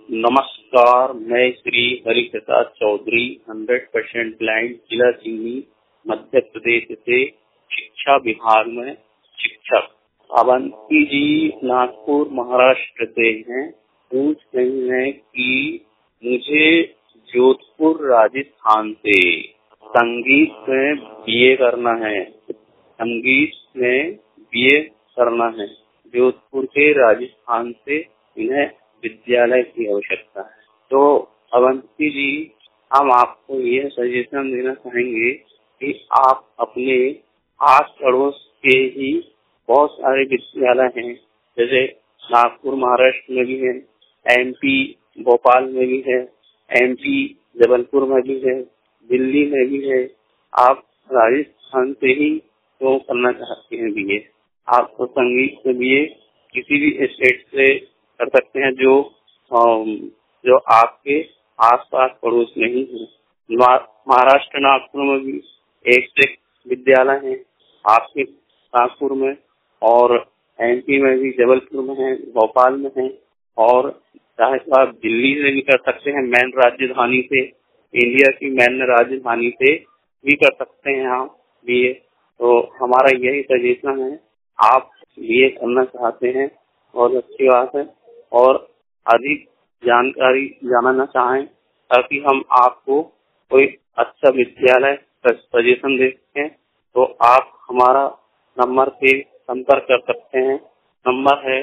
नमस्कार, मैं श्री हरिप्रसाद चौधरी 100% ब्लाइंड जिला सिवनी मध्य प्रदेश से शिक्षा विभाग में शिक्षक। अवंती जी नागपुर महाराष्ट्र से हैं। पूछ रही हैं कि मुझे जोधपुर राजस्थान से संगीत में बीए करना है। जोधपुर के राजस्थान से इन्हें विद्यालय की आवश्यकता है। तो अवंती जी, हम आपको यह सजेशन देना चाहेंगे कि आप अपने आस पड़ोस के ही बहुत सारे विद्यालय हैं, जैसे नागपुर महाराष्ट्र में भी है, एमपी भोपाल में भी है, एमपी जबलपुर में भी है, दिल्ली में भी है। आप राजस्थान से ही तो करना चाहते हैं बीए। आप तो संगीत से बीए किसी भी स्टेट से कर सकते हैं जो आपके आसपास पड़ोस में ही है। महाराष्ट्र नागपुर में भी एक से विद्यालय है, आपके नागपुर में, और एमपी में भी जबलपुर में है, भोपाल में है, और चाहे तो आप दिल्ली से भी कर सकते हैं, मेन राजधानी से, इंडिया की मेन राजधानी से भी कर सकते हैं आप बीए। तो हमारा यही सजेशन है, आप बीए करना चाहते हैं, बहुत अच्छी बात है। और अधिक जानकारी जानना चाहें ताकि हम आपको कोई अच्छा विद्यालय सजेशन दे सकें, तो आप हमारा नंबर पे संपर्क कर सकते हैं। नंबर है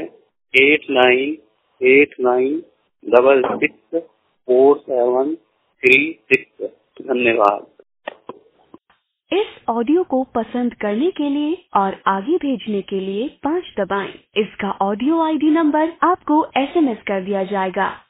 8989664736। धन्यवाद। इस ऑडियो को पसंद करने के लिए और आगे भेजने के लिए 5 दबाएं। इसका ऑडियो आईडी नंबर आपको SMS कर दिया जाएगा।